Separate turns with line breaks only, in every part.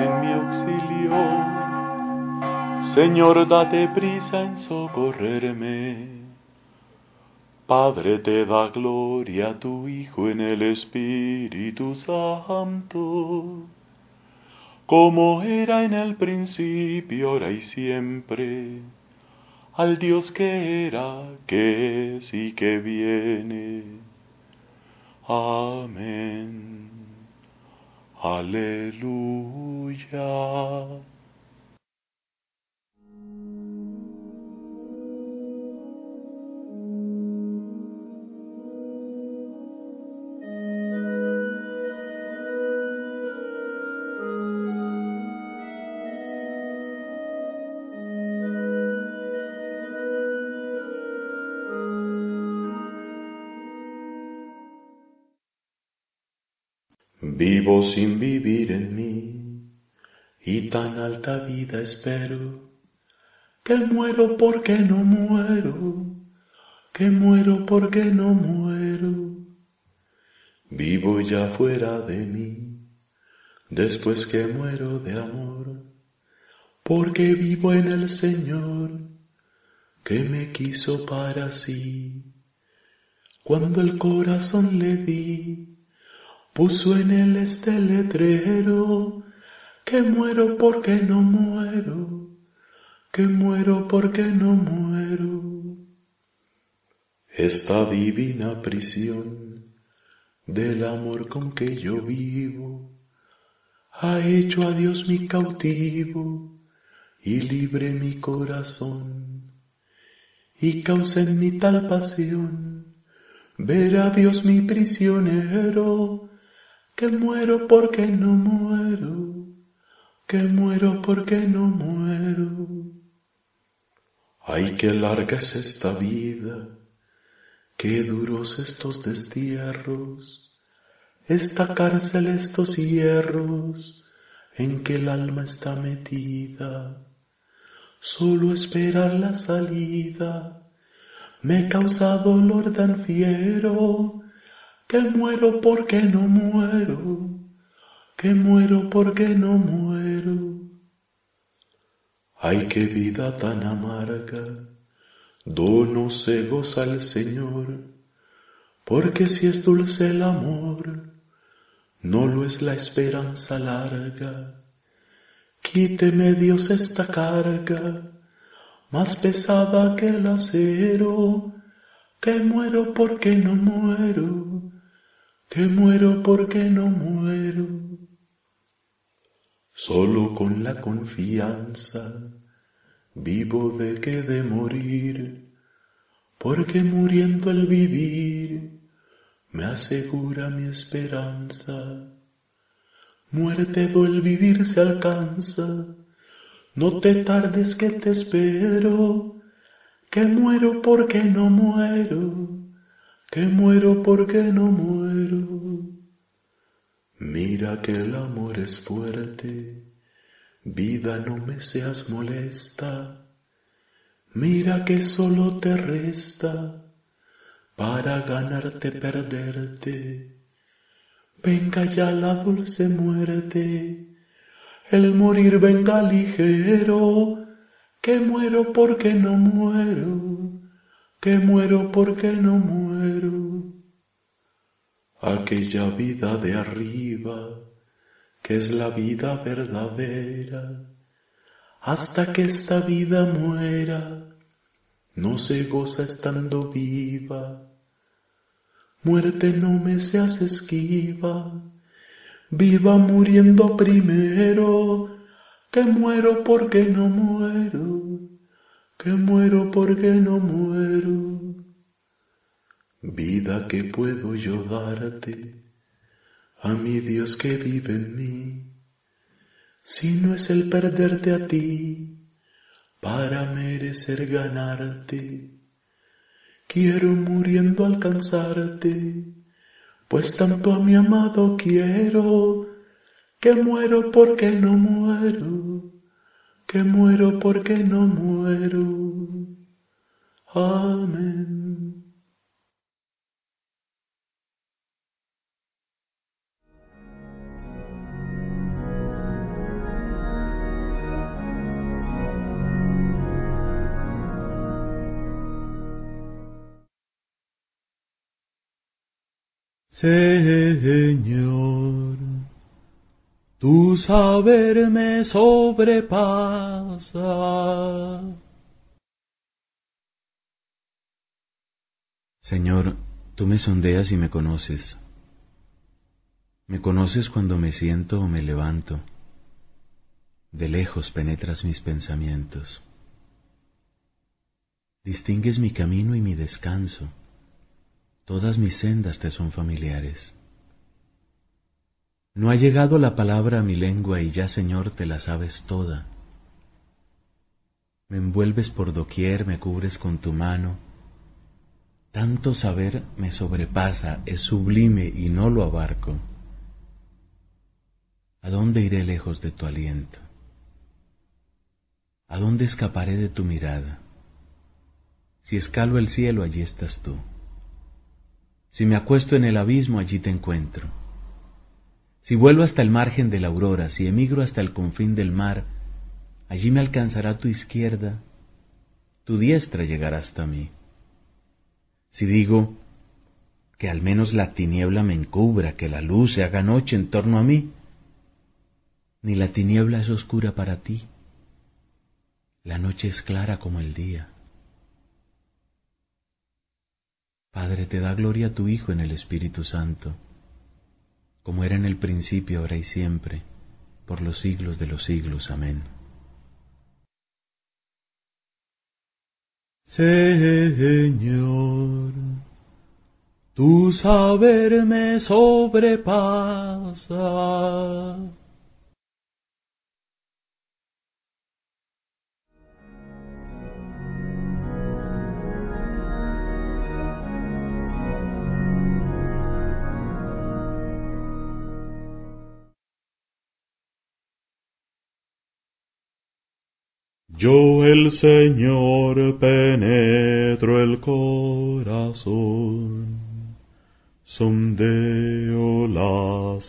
en mi auxilio. Señor, date prisa en socorrerme. Padre, te da gloria a tu Hijo en el Espíritu Santo, como era en el principio, ahora y siempre, al Dios que era, que es y que viene. Amén. Aleluya. Vivo sin vivir en mí, y tan alta vida espero, que muero porque no muero, que muero porque no muero. Vivo ya fuera de mí, después que muero de amor, porque vivo en el Señor, que me quiso para sí. Cuando el corazón le di, puso en él este letrero, que muero porque no muero, que muero porque no muero. Esta divina prisión del amor con que yo vivo ha hecho a Dios mi cautivo y libre mi corazón, y causa en mí tal pasión ver a Dios mi prisionero, que muero porque no muero, que muero porque no muero. Ay, qué larga es esta vida, qué duros estos destierros, esta cárcel, estos hierros, en que el alma está metida. Solo esperar la salida me causa dolor tan fiero, que muero porque no muero, que muero porque no muero. Ay, qué vida tan amarga, no se goza el Señor, porque si es dulce el amor, no lo es la esperanza larga. Quíteme, Dios, esta carga, más pesada que el acero, que muero porque no muero, que muero porque no muero. Solo con la confianza vivo de que de morir, porque muriendo el vivir me asegura mi esperanza. Muerte do el vivir se alcanza, no te tardes que te espero, que muero porque no muero, que muero porque no muero. Mira que el amor es fuerte, vida no me seas molesta, mira que solo te resta para ganarte perderte. Venga ya la dulce muerte, el morir venga ligero, que muero porque no muero, que muero porque no muero. Aquella vida de arriba, que es la vida verdadera, hasta que esta vida muera, no se goza estando viva. Muerte, no me seas esquiva, viva muriendo primero, que muero porque no muero, que muero porque no muero. Vida que puedo yo darte, a mi Dios que vive en mí, si no es el perderte a ti, para merecer ganarte. Quiero muriendo alcanzarte, pues tanto a mi amado quiero, que muero porque no muero, que muero porque no muero. Amén. Señor, tu saber me sobrepasa. Señor, tú me sondeas y me conoces. Me conoces cuando me siento o me levanto. De lejos penetras mis pensamientos. Distingues mi camino y mi descanso. Todas mis sendas te son familiares. No ha llegado la palabra a mi lengua y ya, Señor, te la sabes toda. Me envuelves por doquier, me cubres con tu mano. Tanto saber me sobrepasa, es sublime y no lo abarco. ¿A dónde iré lejos de tu aliento? ¿A dónde escaparé de tu mirada? Si escalo el cielo, allí estás tú. Si me acuesto en el abismo, allí te encuentro. Si vuelvo hasta el margen de la aurora, si emigro hasta el confín del mar, allí me alcanzará tu izquierda, tu diestra llegará hasta mí. Si digo que al menos la tiniebla me encubra, que la luz se haga noche en torno a mí, ni la tiniebla es oscura para ti, la noche es clara como el día. Padre, te da gloria a tu Hijo en el Espíritu Santo, como era en el principio, ahora y siempre, por los siglos de los siglos. Amén. Señor, tu saber me sobrepasa. Yo el Señor penetro el corazón, sondeo las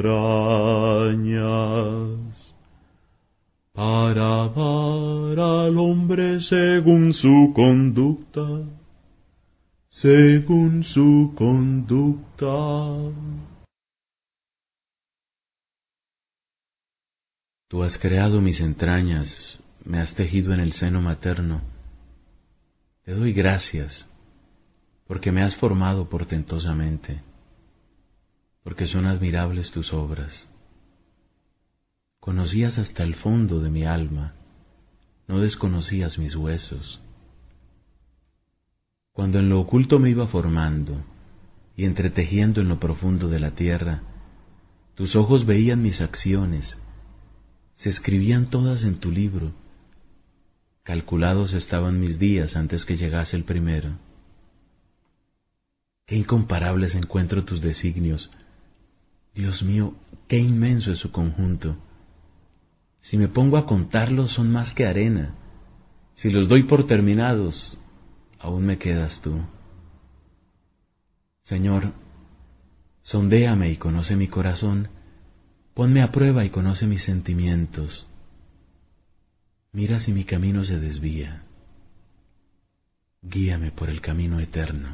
entrañas, para dar al hombre según su conducta, según su conducta. Tú has creado mis entrañas, me has tejido en el seno materno. Te doy gracias, porque me has formado portentosamente, porque son admirables tus obras. Conocías hasta el fondo de mi alma, no desconocías mis huesos. Cuando en lo oculto me iba formando y entretejiendo en lo profundo de la tierra, tus ojos veían mis acciones, se escribían todas en tu libro. Calculados estaban mis días antes que llegase el primero. Qué incomparables encuentro tus designios. Dios mío, qué inmenso es su conjunto. Si me pongo a contarlos son más que arena. Si los doy por terminados, aún me quedas tú. Señor, sondéame y conoce mi corazón, ponme a prueba y conoce mis sentimientos. Mira si mi camino se desvía. Guíame por el camino eterno.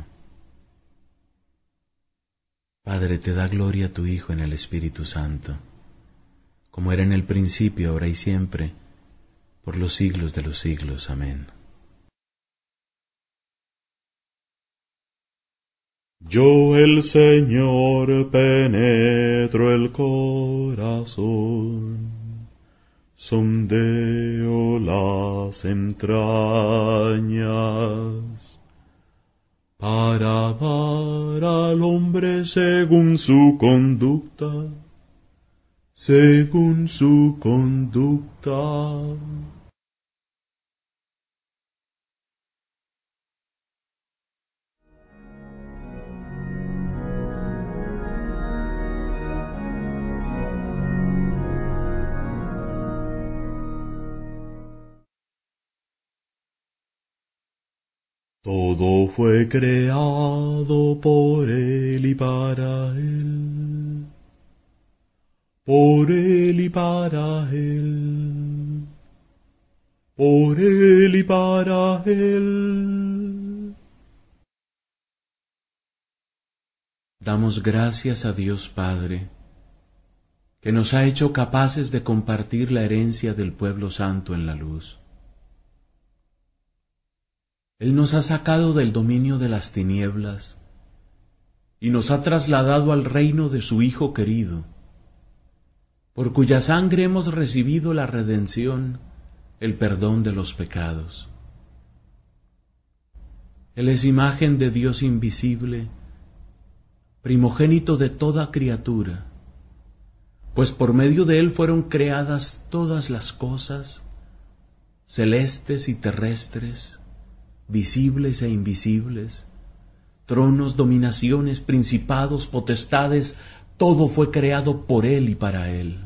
Padre, te da gloria a tu Hijo en el Espíritu Santo, como era en el principio, ahora y siempre, por los siglos de los siglos. Amén. Yo el Señor penetro el corazón, sondeo las entrañas, para dar al hombre según su conducta, según su conducta. Todo fue creado por Él y para Él, por Él y para Él, por Él y para Él. Damos gracias a Dios Padre, que nos ha hecho capaces de compartir la herencia del pueblo santo en la luz. Él nos ha sacado del dominio de las tinieblas y nos ha trasladado al reino de su Hijo querido, por cuya sangre hemos recibido la redención, el perdón de los pecados. Él es imagen de Dios invisible, primogénito de toda criatura, pues por medio de Él fueron creadas todas las cosas, celestes y terrestres, visibles e invisibles, tronos, dominaciones, principados, potestades, todo fue creado por Él y para Él.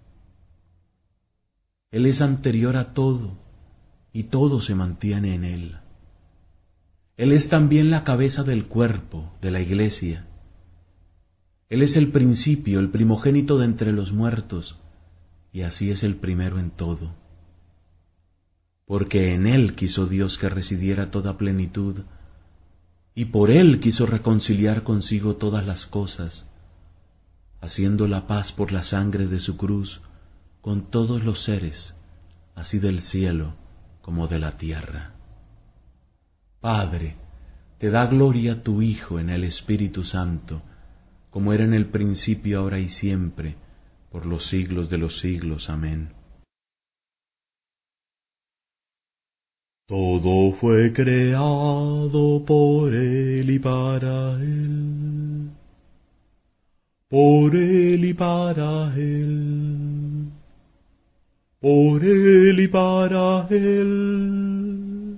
Él es anterior a todo, y todo se mantiene en Él. Él es también la cabeza del cuerpo, de la Iglesia. Él es el principio, el primogénito de entre los muertos, y así es el primero en todo. Porque en Él quiso Dios que residiera toda plenitud, y por Él quiso reconciliar consigo todas las cosas, haciendo la paz por la sangre de su cruz con todos los seres, así del cielo como de la tierra. Padre, te da gloria tu Hijo en el Espíritu Santo, como era en el principio, ahora y siempre, por los siglos de los siglos. Amén. Todo fue creado por Él y para Él, por Él y para Él, por Él y para Él.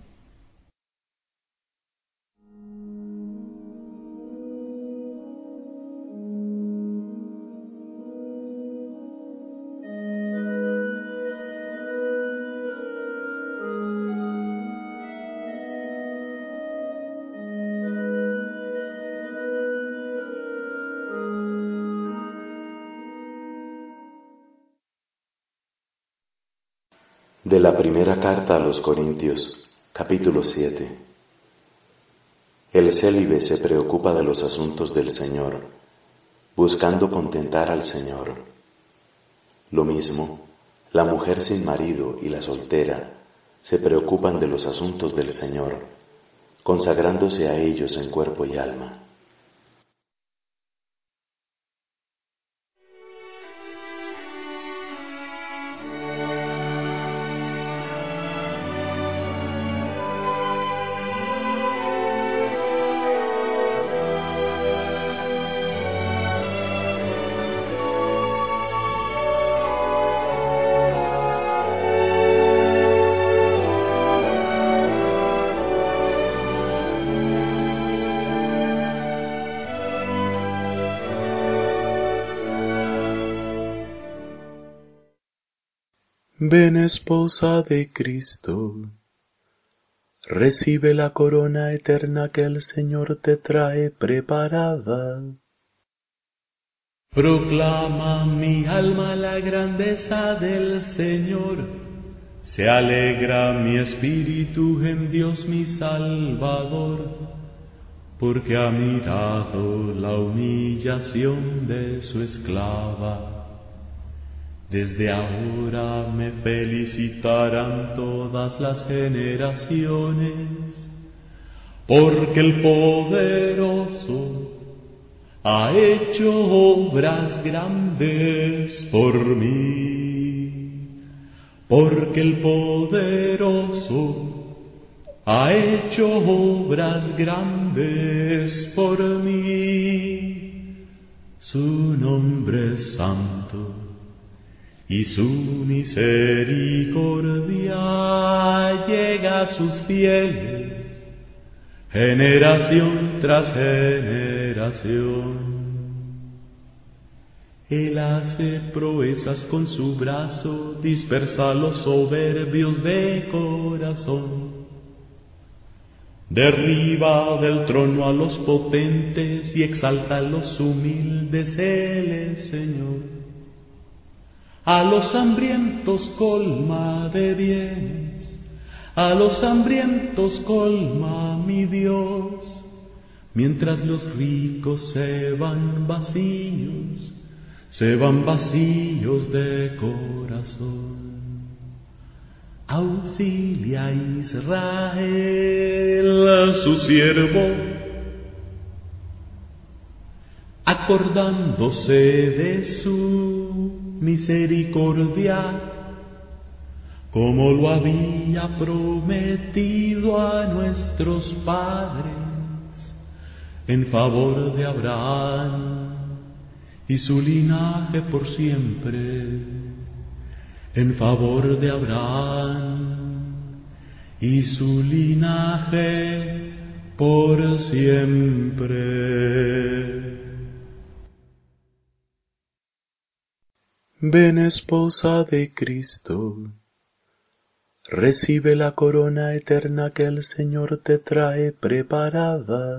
De la primera carta a los Corintios, capítulo 7. El célibe se preocupa de los asuntos del Señor, buscando contentar al Señor. Lo mismo, la mujer sin marido y la soltera se preocupan de los asuntos del Señor, consagrándose a ellos en cuerpo y alma.
Ven, esposa de Cristo, recibe la corona eterna que el Señor te trae preparada. Proclama mi alma la grandeza del Señor, se alegra mi espíritu en Dios mi Salvador, porque ha mirado la humillación de su esclava. Desde ahora me felicitarán todas las generaciones, porque el poderoso ha hecho obras grandes por mí, porque el poderoso ha hecho obras grandes por mí. Su nombre es santo y su misericordia llega a sus fieles, generación tras generación. Él hace proezas con su brazo, dispersa a los soberbios de corazón. Derriba del trono a los potentes y exalta a los humildes. Él es Señor. A los hambrientos colma de bienes, a los hambrientos colma mi Dios. mientras los ricos se van vacíos de corazón. Auxilia a Israel, su siervo, acordándose de su misericordia, como lo había prometido a nuestros padres, en favor de Abraham y su linaje por siempre, en favor de Abraham y su linaje por siempre.
Ven, esposa de Cristo, recibe la corona eterna que el Señor te trae preparada.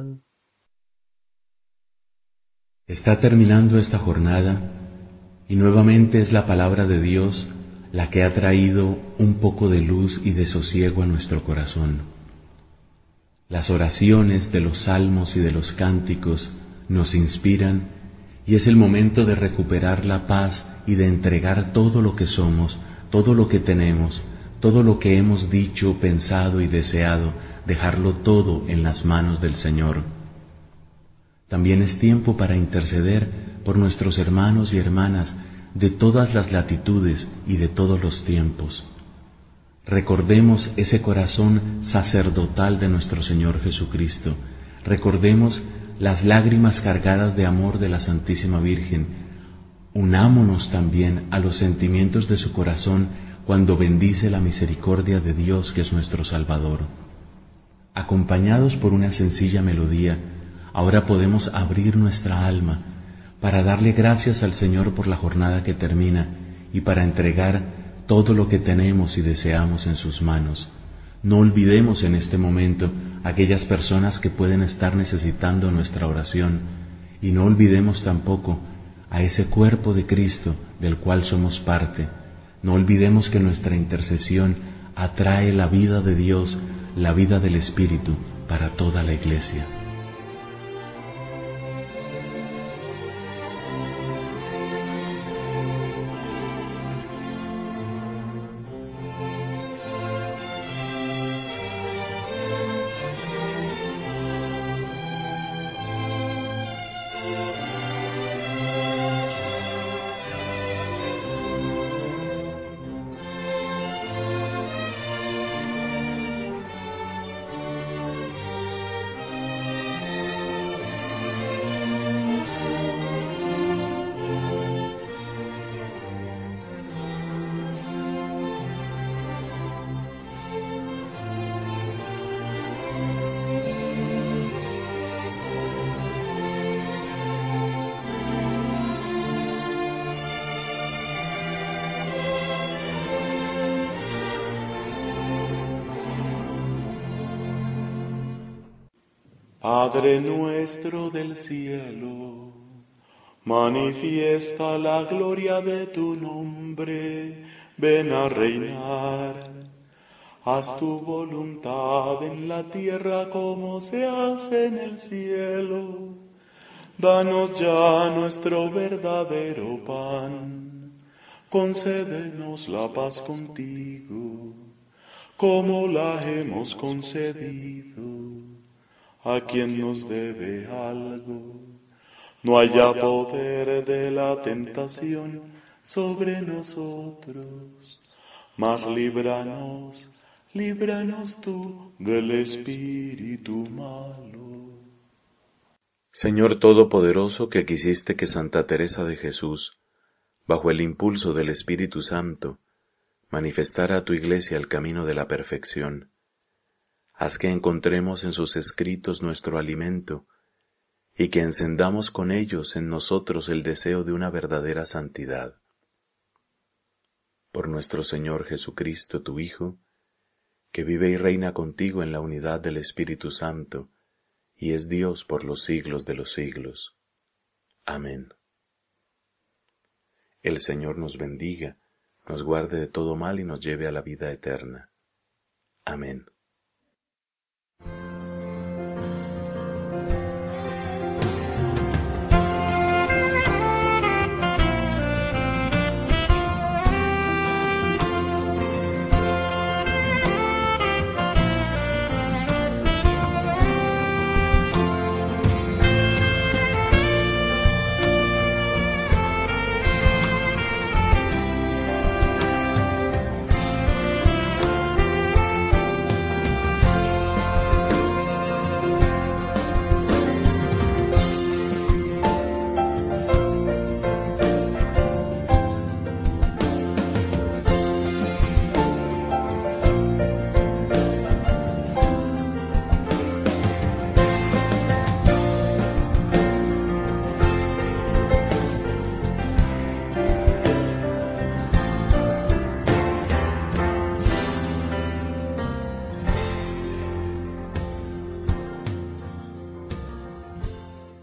Está terminando esta jornada y nuevamente es la palabra de Dios la que ha traído un poco de luz y de sosiego a nuestro corazón. Las oraciones de los salmos y de los cánticos nos inspiran y es el momento de recuperar la paz y de entregar todo lo que somos, todo lo que tenemos, todo lo que hemos dicho, pensado y deseado, dejarlo todo en las manos del Señor. También es tiempo para interceder por nuestros hermanos y hermanas de todas las latitudes y de todos los tiempos. Recordemos ese corazón sacerdotal de nuestro Señor Jesucristo. Recordemos las lágrimas cargadas de amor de la Santísima Virgen. Unámonos también a los sentimientos de su corazón cuando bendice la misericordia de Dios que es nuestro Salvador. Acompañados por una sencilla melodía, ahora podemos abrir nuestra alma para darle gracias al Señor por la jornada que termina y para entregar todo lo que tenemos y deseamos en sus manos. No olvidemos en este momento a aquellas personas que pueden estar necesitando nuestra oración y no olvidemos tampoco a ese cuerpo de Cristo del cual somos parte. No olvidemos que nuestra intercesión atrae la vida de Dios, la vida del Espíritu para toda la Iglesia.
Padre nuestro del cielo, manifiesta la gloria de tu nombre, ven a reinar. Haz tu voluntad en la tierra como se hace en el cielo. Danos ya nuestro verdadero pan. Concédenos la paz contigo, como la hemos concedido a quien nos debe algo. No haya poder de la tentación sobre nosotros, mas líbranos tú del espíritu malo.
Señor Todopoderoso, que quisiste que Santa Teresa de Jesús, bajo el impulso del Espíritu Santo, manifestara a tu Iglesia el camino de la perfección, haz que encontremos en sus escritos nuestro alimento y que encendamos con ellos en nosotros el deseo de una verdadera santidad. Por nuestro Señor Jesucristo, tu Hijo, que vive y reina contigo en la unidad del Espíritu Santo, y es Dios por los siglos de los siglos. Amén. El Señor nos bendiga, nos guarde de todo mal y nos lleve a la vida eterna. Amén.